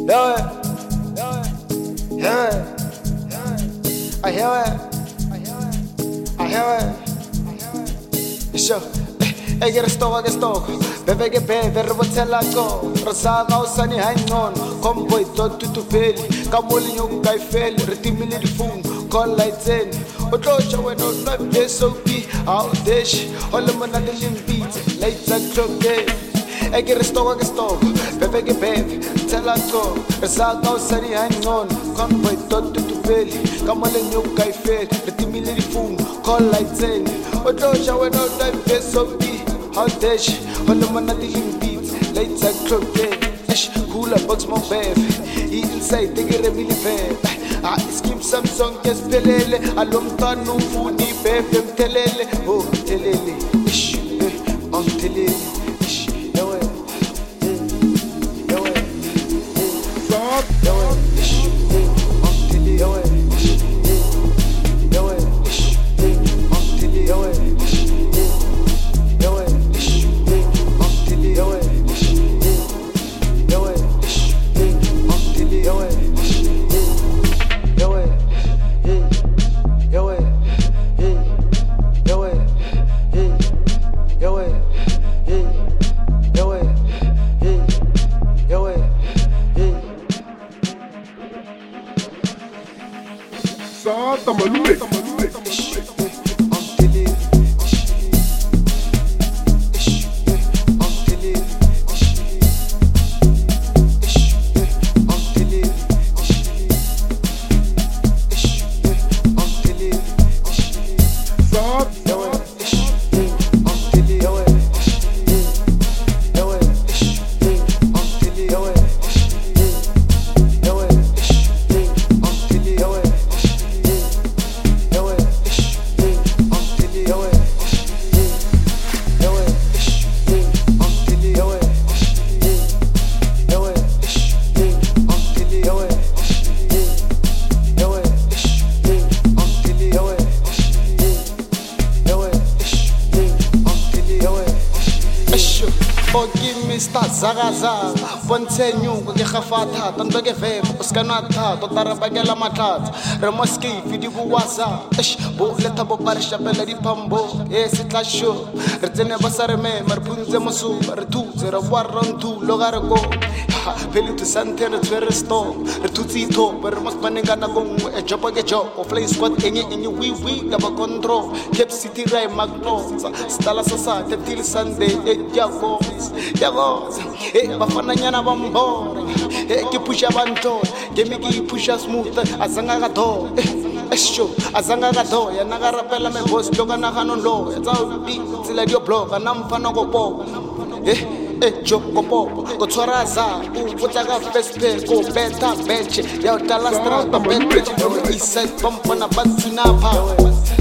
I hear it. Sure. I get a stock, Bebe get better, Robotella go. Rosaga, Sunny hang on. Convoy, don't to fail. Come on, you guy fail. Retimili phone, call lights in. Otocha when no life is so be out dish. All the man at the limb beats, lights and clock day. I get a stock, Bebe get better, tell us go. Rosaga, Sunny hang on. Convoy, don't to fail. Come on, you guy fail. Retimili phone, call lights in. Otocha when no life is so be. How dash, all the man at the beats, lights and clock day. Cooler box my babe, inside take it really bad. I skip some song, just pelele, alum tanu funi babe, telele, oh telele, on telele, Santa Malule. Forgive me, start Zagaza. Ponte new, get Hafata, don't get vape, Scanata, Totarabagala Matat, Ramoski, Vidibu Waza, Boleta Barisha Bella Pambo, yes, it la show. Retene Basareme, Marpunze Mosu, Retu, Zerawaran, two, Logarago, Peli to Santa, Resto, Retuzito, but Ramos Panigana, a job, a job, or play squad in you, we, Gaba control, Cape City Ray Magno, Stala Sasa, the Till Sunday, Yagos, Bafana Yana Bambor, Kipusha Banto, Gemiki Pusha Smooth, Azangagato, Esho, Azangagato, Yanagarapella, my boss, Joganahan low, it's all deep, till I do blog, and I'm Fanogo. Joko Pop, Gotoraza, Utaga Fespe, go better bench, Yauta Lastra, the bench, East Side Pump on a Batsina power.